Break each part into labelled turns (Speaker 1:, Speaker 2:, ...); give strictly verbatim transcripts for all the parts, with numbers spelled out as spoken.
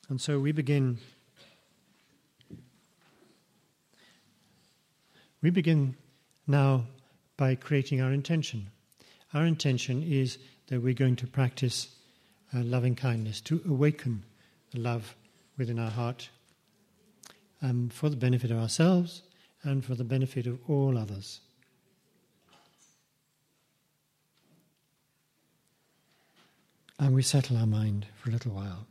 Speaker 1: And so we begin we begin now by creating our intention. Our intention is that we're going to practice uh, loving kindness, to awaken the love within our heart um, for the benefit of ourselves and for the benefit of all others. And we settle our mind for a little while.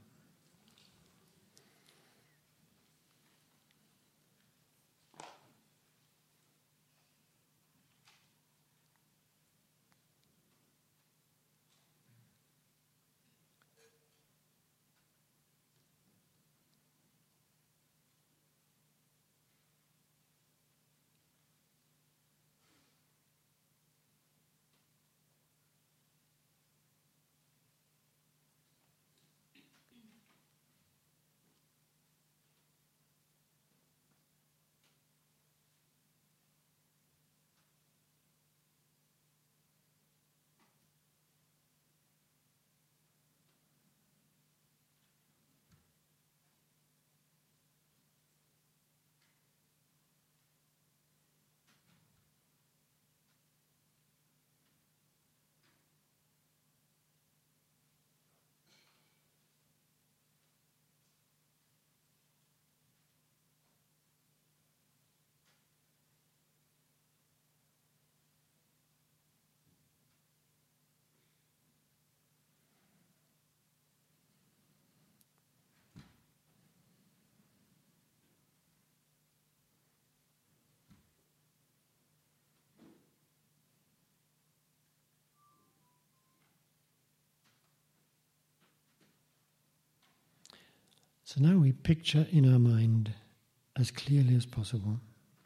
Speaker 1: So now we picture in our mind as clearly as possible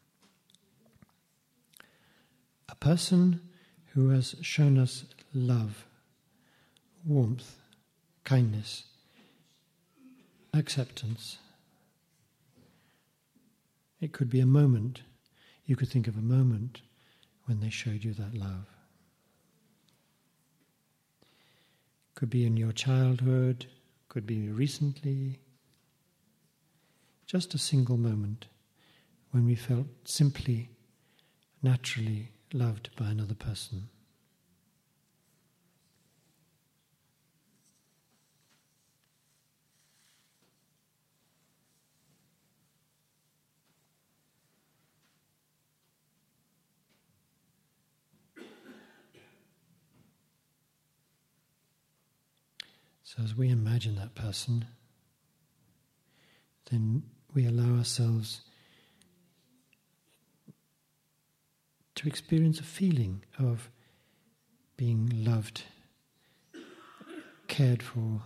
Speaker 1: a person who has shown us love, warmth, kindness, acceptance. It could be a moment. You could think of a moment when they showed you that love. Could be in your childhood, could be recently. Just a single moment when we felt simply, naturally loved by another person. So as we imagine that person, then we allow ourselves to experience a feeling of being loved, cared for.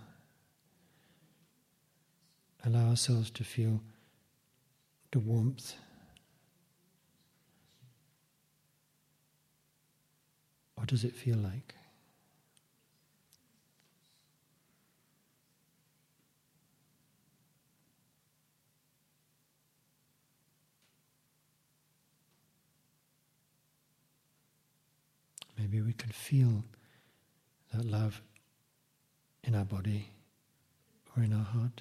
Speaker 1: Allow ourselves to feel the warmth. What does it feel like? Maybe we can feel that love in our body or in our heart.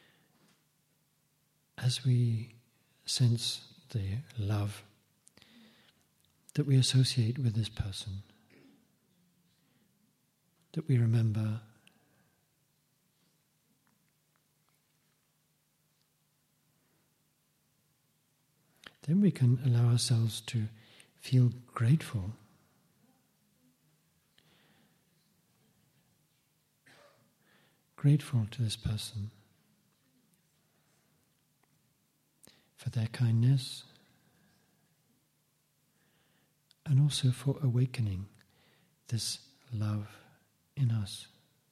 Speaker 1: As we sense the love that we associate with this person, that we remember. Then we can allow ourselves to feel grateful. Grateful to this person for their kindness and also for awakening this love in us.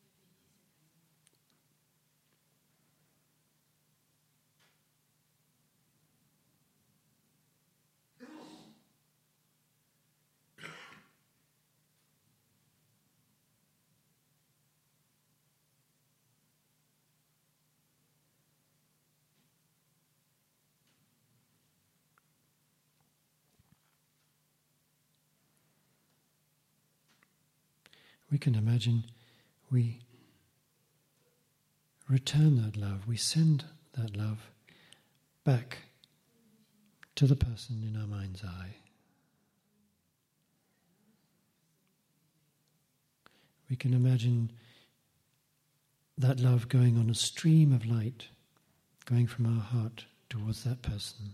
Speaker 1: We can imagine we return that love, we send that love back to the person in our mind's eye. We can imagine that love going on a stream of light, going from our heart towards that person.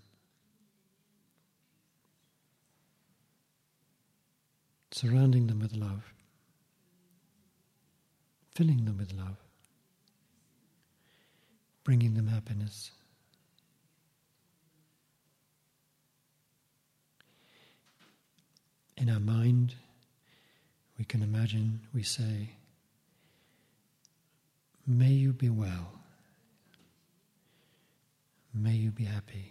Speaker 1: Surrounding them with love. Filling them with love, bringing them happiness. In our mind, we can imagine, we say, may you be well, may you be happy.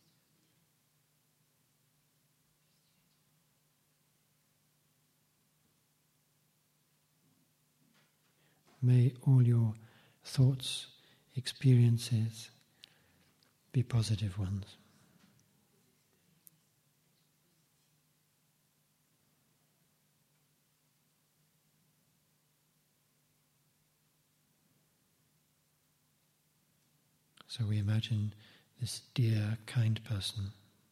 Speaker 1: May all your thoughts, experiences be positive ones. So we imagine this dear, kind person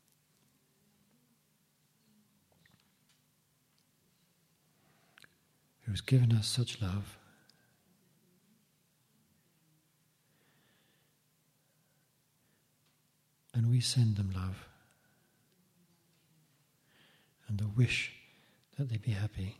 Speaker 1: who's given us such love. And we send them love and the wish that they be happy.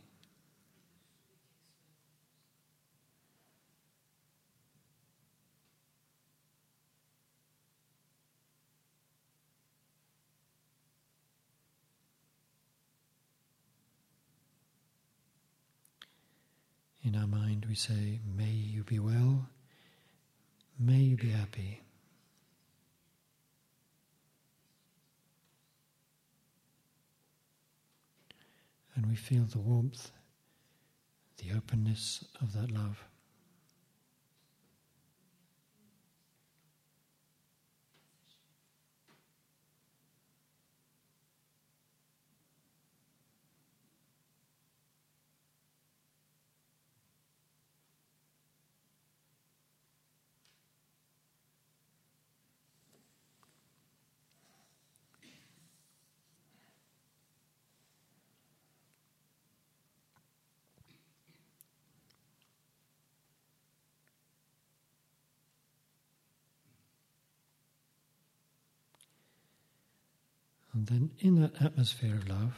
Speaker 1: In our mind we say, may you be well, may you be happy. And we feel the warmth, the openness of that love. And then in that atmosphere of love,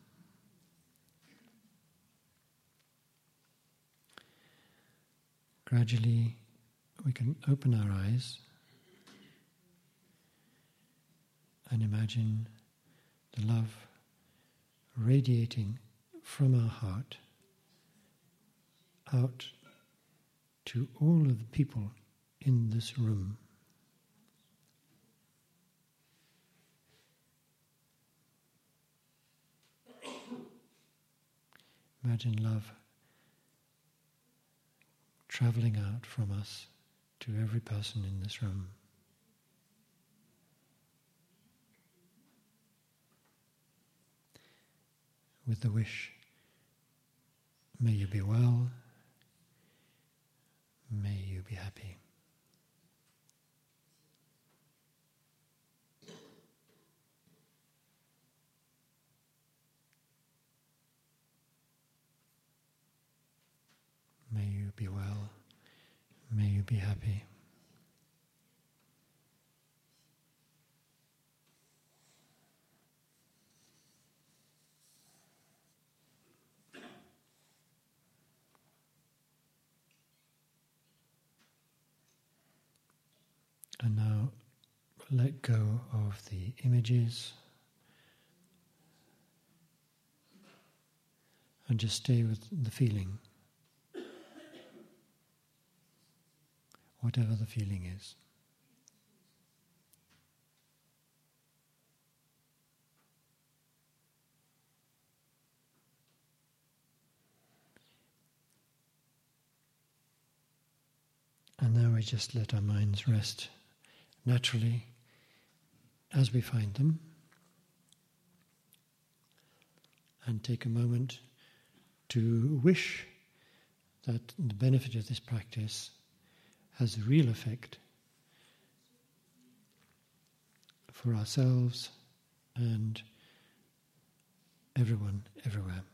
Speaker 1: gradually we can open our eyes and imagine the love radiating from our heart out to all of the people in this room. Imagine love traveling out from us to every person in this room. With the wish, may you be well, may you be happy. be happy. And now let go of the images and just stay with the feeling, whatever the feeling is. And now we just let our minds rest naturally as we find them, and take a moment to wish that the benefit of this practice has a real effect for ourselves and everyone, everywhere.